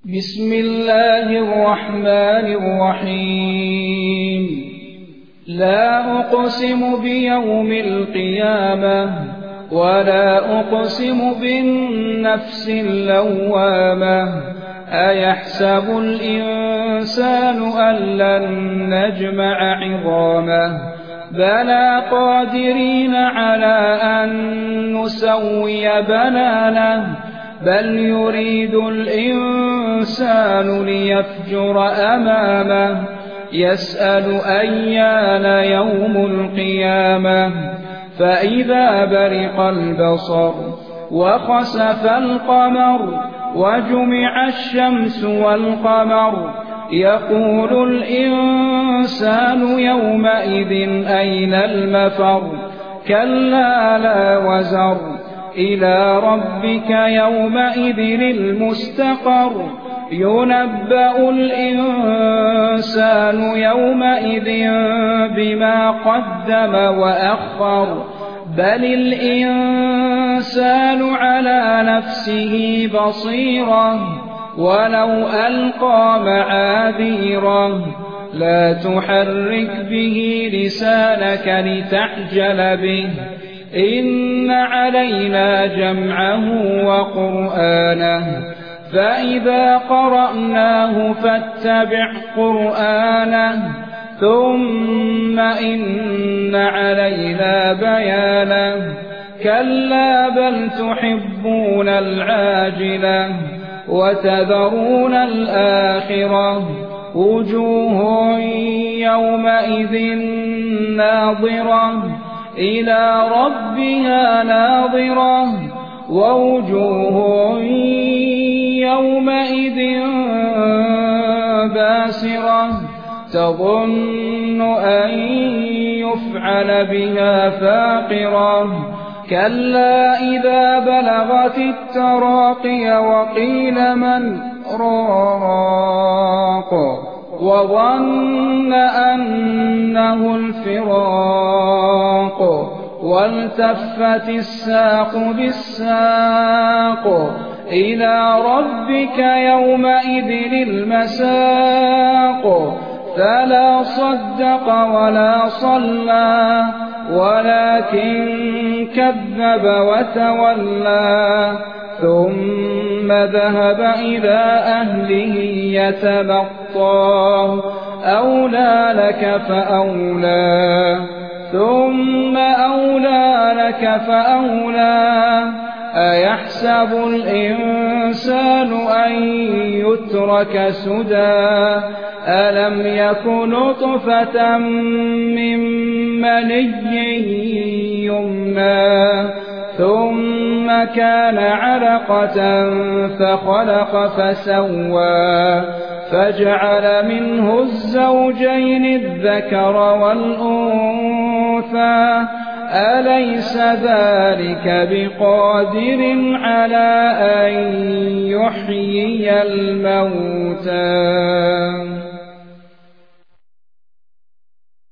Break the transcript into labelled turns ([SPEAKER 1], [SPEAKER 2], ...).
[SPEAKER 1] بسم الله الرحمن الرحيم لا أقسم بيوم القيامة ولا أقسم بالنفس اللوامة أيحسب الإنسان أن لن نجمع عظامه بلى قادرين على أن نسوي بنانه بل يريد الإنسان ليفجر أمامه يسأل أيان يوم القيامة فإذا برق البصر وخسف القمر وجمع الشمس والقمر يقول الإنسان يومئذ أين المفر كلا لا وزر إلى ربك يومئذ المستقر ينبأ الإنسان يومئذ بما قدم وأخر بل الإنسان على نفسه بصيرة ولو ألقى معاذيره لا تحرك به لسانك لتعجل به إن علينا جمعه وقرآنه فإذا قرأناه فاتبع قرآنه ثم إن علينا بيانه كلا بل تحبون العاجلة وتذرون الآخرة وجوه يومئذ ناظرة إلى ربها ناظرة ووجوه يومئذ باسرة تظن أن يفعل بها فاقرة كلا إذا بلغت التراقي وقيل من راق وظن أنه الفراق والتفت الساق بالساق إلى ربك يومئذ المساق فلا صدق ولا صلى ولكن كذب وتولى ثم ذهب إلى أهله يتمطى أولى لك فأولى ثم أولى لك فأولى أيحسب الإنسان أن يترك سدى ألم يكن نطفة من مني يمنى ثم كان علقة فخلق فسوى فجعل منه الزوجين الذكر والأنثى أليس ذلك بقادر على أن يحيي الموتى